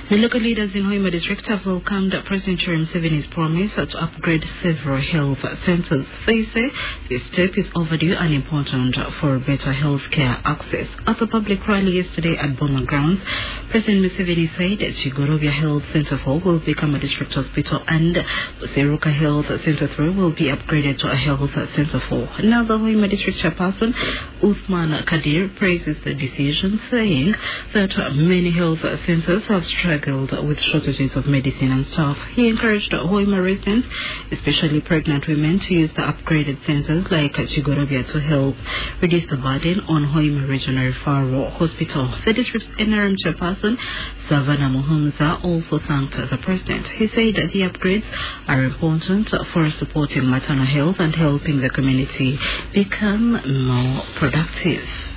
The local leaders in Hoima district have welcomed President Yoweri Museveni's promise to upgrade several health centers. They say this step is overdue and important for better health care access. At a public rally yesterday at Boma Grounds, President Museveni said that Chigorobia Health Center 4 will become a district hospital and Seruka Health Center 3 will be upgraded to a health center 4. Now the Hoima district chairperson, Uthman Kadir, praises the decision, saying that many health centers have struggled with shortages of medicine and staff. He encouraged Hoima residents, especially pregnant women, to use the upgraded centers like Chigorobia to help reduce the burden on Hoima Regional Referral Hospital. The district's NRM chairperson, Savannah Muhumza, also thanked the president. He said that the upgrades are important for supporting maternal health and helping the community become more productive.